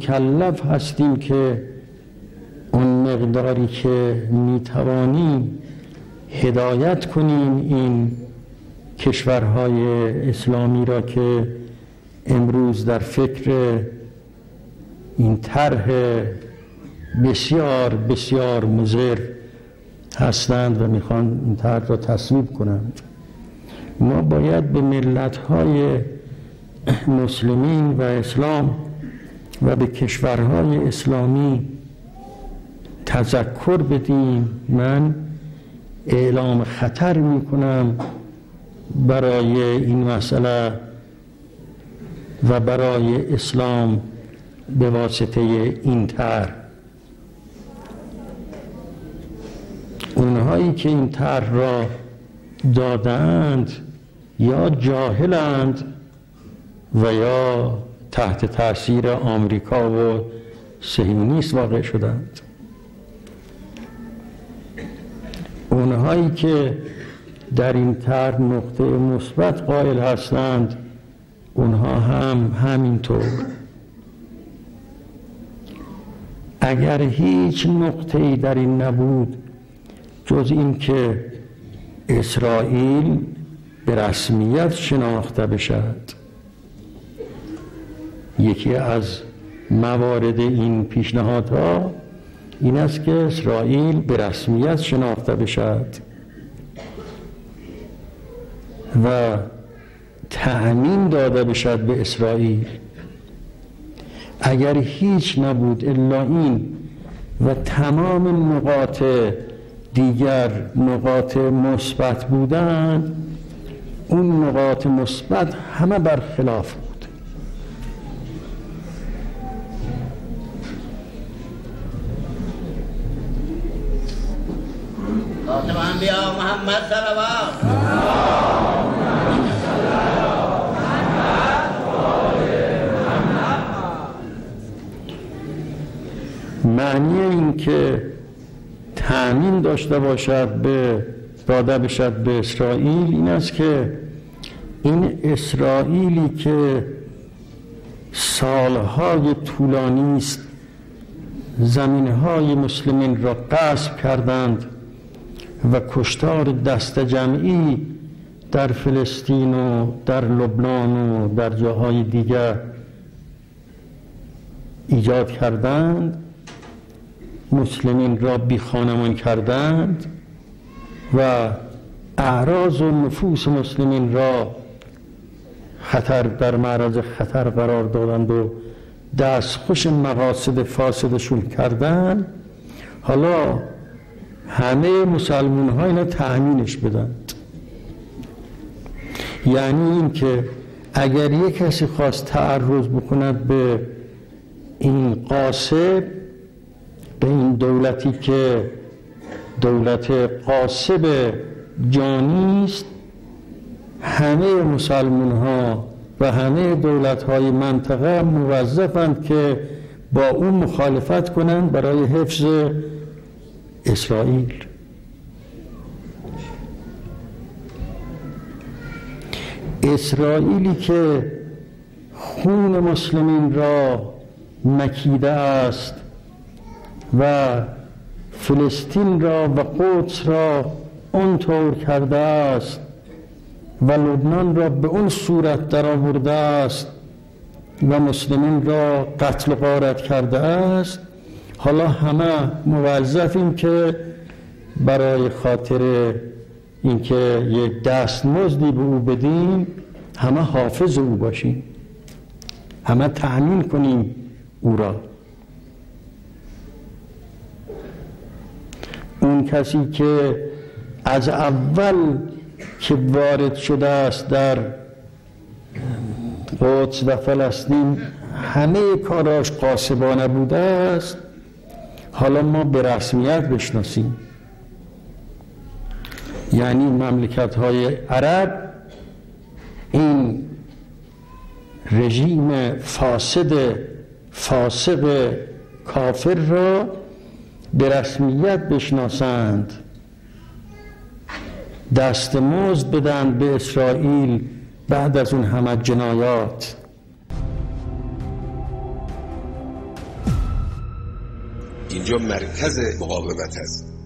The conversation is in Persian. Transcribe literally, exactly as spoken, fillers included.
مکلف هستیم که اون مقداری که میتوانیم هدایت کنیم این کشورهای اسلامی را که امروز در فکر این طرح بسیار بسیار مضر هستند و میخوان این طرح را تصویب کنند. ما باید به ملت‌های مسلمین و اسلام و به کشورهای اسلامی تذکر بدیم. من اعلام خطر میکنم برای این مسئله و برای اسلام به واسطه این طرح. اونهایی که این طرح را دادند یا جاهلند و یا تحت تاثیر آمریکا و صهیونیسم واقع شدند. اونهایی که در این طرح نقطه مثبت قائل هستند اونها هم همینطور. اگر هیچ نقطه‌ای در این نبود جز این که اسرائیل به رسمیت شناخته بشد، یکی از موارد این پیشنهادها این است که اسرائیل به رسمیت شناخته بشد و تأمین داده بشد به اسرائیل. اگر هیچ نبود الا این و تمام نقاط دیگر نقاط مثبت بودند، اون نقاط مثبت همه برخلاف بود. خاتم انبیا محمد صلوات معنی این که تأمین داشته باشد به داده بشد به اسرائیل این است که این اسرائیلی که سالهای طولانی است زمینهای مسلمین را غصب کردند و کشتار دست جمعی در فلسطین و در لبنان و در جاهای دیگر ایجاد کردند، مسلمین را بی خانمان کردند و اعراض و نفوس مسلمین را خطر در معرض خطر قرار دادند و دستخوش مقاصد فاسدشون کردند. حالا همه مسلمان ها اینا تأمینش بدند. یعنی این که اگر یک کسی خواست تعرض بکند به این قاصب، به این دولتی که دولت قاصب جانی است، همه مسلمان ها و همه دولت های منطقه موظفند که با اون مخالفت کنند برای حفظ اسرائیل. اسرائیلی که خون مسلمین را مکیده است و فلسطین را و قدس را اونطور کرده است و لبنان را به اون صورت در آورده است و مسلمین را قتل و غارت کرده است، حالا همه موظفیم که برای خاطر اینکه یک دستمزدی به او بدیم همه حافظ او باشیم، همه تأمین کنیم او را. اون کسی که از اول که وارد شده است در قدس و فلسطین همه کاراش قاصبانه بوده است، حالا ما به رسمیت بشناسیم. یعنی مملکت های عرب این رژیم فاسد فاسق کافر را به رسمیت بشناسند، دستمزد بدن به اسرائیل بعد از اون همه جنایات. اینجا مرکز مقاومت است.